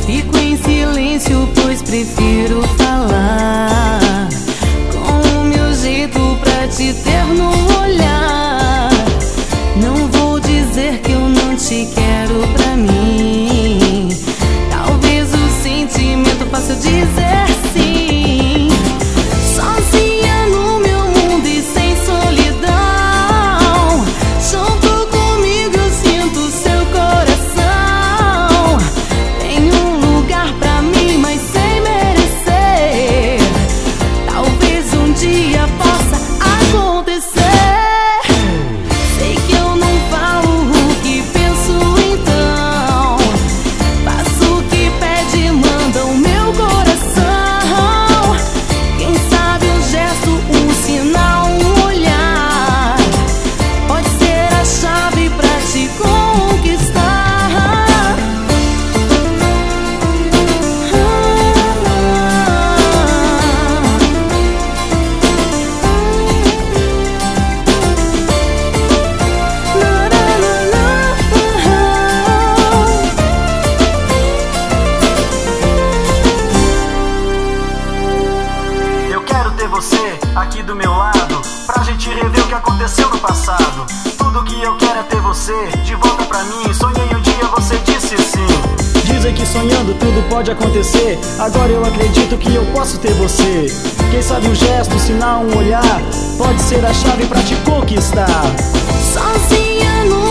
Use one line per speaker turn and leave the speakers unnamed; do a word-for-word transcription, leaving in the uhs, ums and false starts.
Fico em silêncio, pois prefiro falar com o meu jeito pra te ter no olhar. Não vou dizer que eu não te quero pra mim. Talvez o sentimento faça eu dizer sim. Sozinha no meu mundo e sem solidão, junto comigo eu sinto seu coração. Tem um lugar pra mim, mas sem merecer. Talvez um dia possa acontecer. Sei que eu não falo o que penso, então faço o que pede e manda o meu coração. Quem sabe um gesto, um sinal, um olhar pode ser a chave pra te conquistar.
Eu quero ter você aqui do meu lado, pra gente rever o que aconteceu no passado. Tudo que eu quero é ter você de volta pra mim. Sonhei um dia, você disse sim. Dizem que sonhando tudo pode acontecer. Agora eu acredito que eu posso ter você. Quem sabe um gesto, um sinal, um olhar pode ser a chave pra te conquistar.
Sozinha no